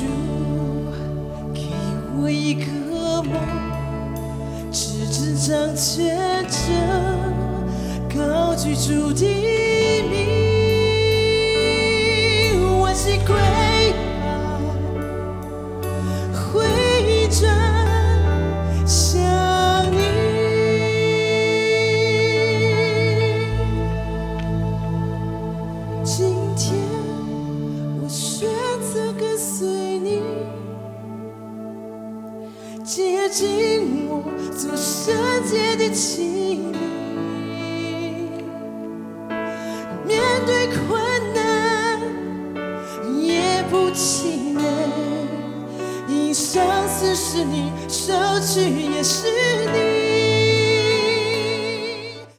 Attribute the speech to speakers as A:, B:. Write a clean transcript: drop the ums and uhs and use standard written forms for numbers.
A: 主给我一个梦，直至掌权着，高举主的名，万膝跪拜，回转向你。今天我选择跟随你，接近我，做圣洁的器皿。面对困难也不气馁，因上司是你，受屈也是你。